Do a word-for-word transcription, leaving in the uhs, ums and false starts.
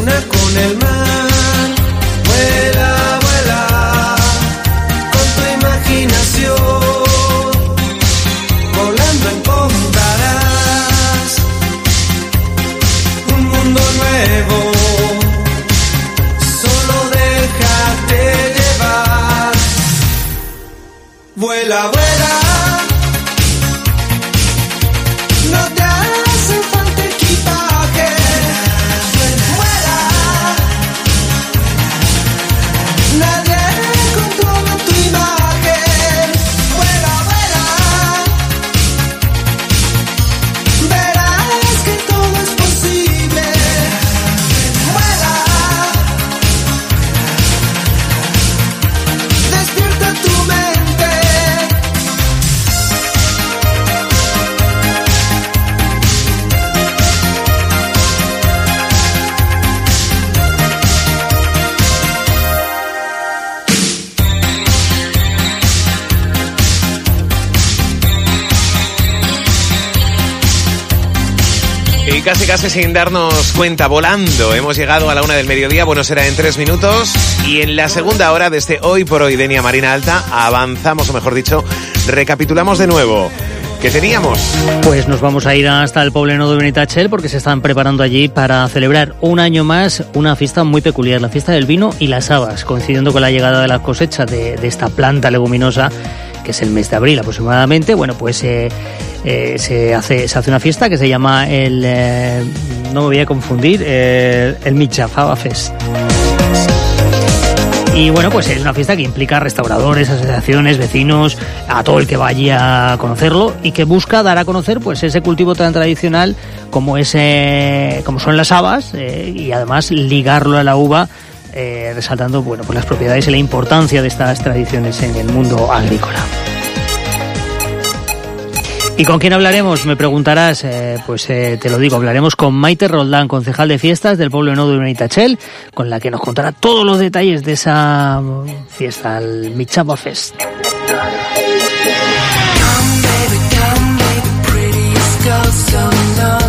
una con el mar. Vuela, vuela, con tu imaginación, volando encontrarás un mundo nuevo. Solo déjate llevar. Vuela, vuela. Y casi casi sin darnos cuenta, volando, hemos llegado a la una del mediodía, bueno, será en tres minutos, y en la segunda hora de este Hoy por Hoy Denia Marina Alta avanzamos, o mejor dicho, recapitulamos de nuevo. ¿Qué teníamos? Pues nos vamos a ir hasta el Pobleno de Benitatxell porque se están preparando allí para celebrar un año más una fiesta muy peculiar, la fiesta del vino y las habas, coincidiendo con la llegada de la cosecha de, de esta planta leguminosa, que es el mes de abril aproximadamente. Bueno, pues eh, eh, se hace se hace una fiesta que se llama el, eh, no me voy a confundir, eh, el Mitjafava Fest. Y bueno, pues es una fiesta que implica restauradores, asociaciones, vecinos, a todo el que vaya a conocerlo, y que busca dar a conocer pues ese cultivo tan tradicional como ese, como son las habas, eh, y además ligarlo a la uva, eh, resaltando bueno pues las propiedades y la importancia de estas tradiciones en el mundo agrícola. ¿Y con quién hablaremos? Me preguntarás. Eh, pues eh, te lo digo, hablaremos con Maite Roldán, concejal de fiestas del Pobleno de Benitatxell, con la que nos contará todos los detalles de esa fiesta, el Mitjafava Fest. Come, baby, come, baby,